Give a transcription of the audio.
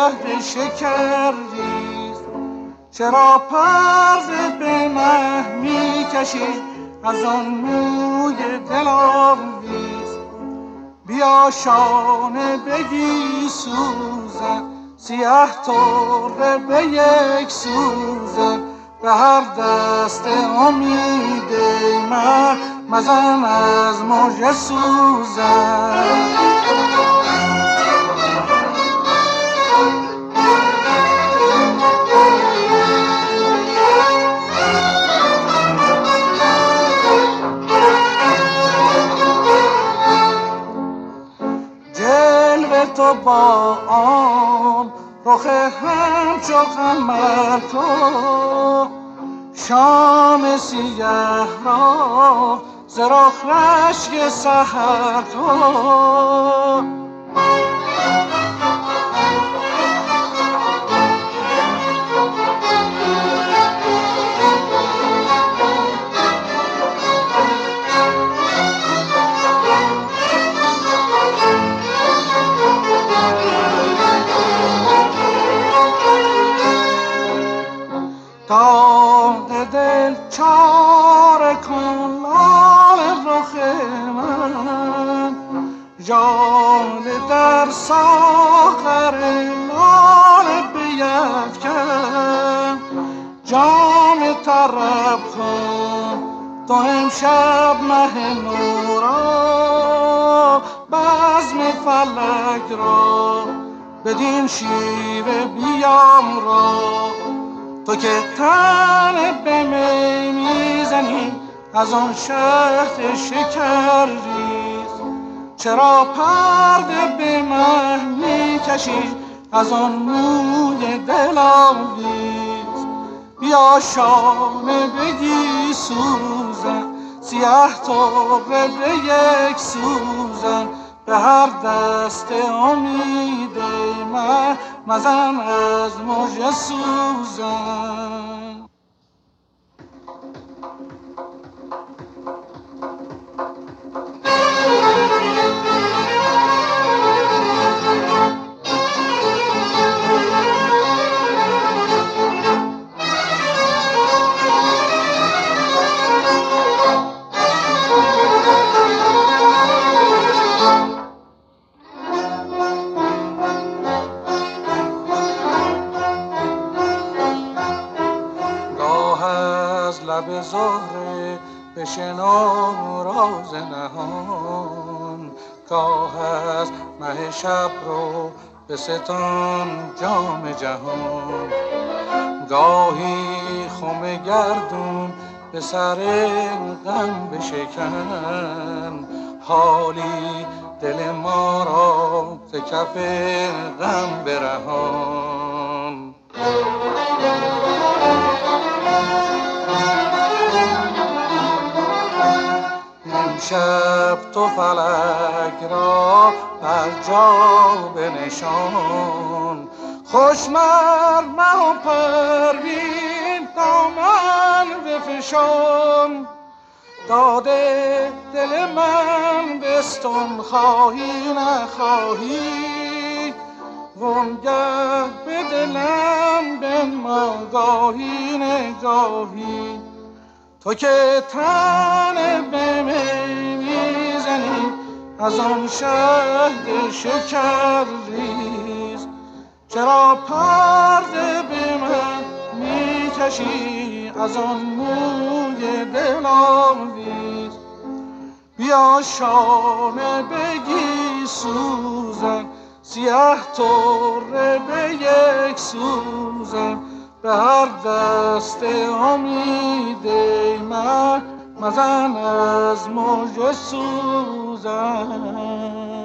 شهد شکر ریز. چرا پرده به مه میکشی از آن موی دلاویز؟ بیا شانه بگی سوزن، سیاه طره به یک سوزن، به هر دست امید من مزن از مژه سوزن. جلوه تو با آن رخ همچو قمر تو، شام سیاه را ز رخ رشک سحر تو. داغ دل چاره کن لال رخ من، ژاله در ساغر لال بیفکن. جام طرب کن تو امشب مه نو را، بزم فلک را بدین شیوه بیامرا. تو که تن به می میزنی از آن شهد شکر ریز، چرا پرده به مه میکشی از آن موی دلاویز؟ بیا شانه بگی سوزن، سیاه طره به یک سوزن، به هر دست امید من مزن از مژه سوزن. لب زهره بشنو راز نهان، گاه از مه شب رو به ستان جام جهان. گاهی خم گردون به سر غم بشکن، حالی دل ما را ز کف غم برهان. امشب تو فلک را بر جا بنشان، خوش مر مه و پروین دامن بفشان. داده دل من بستان خواهی نخواهی، وانگه به دلم بنما گاهی نگاهی. تو که تن به می میزنی از آن شهد شکر ریز، چرا پرده به من میکشی از آن موی دلاویز؟ بیا شانه بگی سوزن، سیاه طره به یک سوزن، به هر دست امید من مزن از مژه سوزن.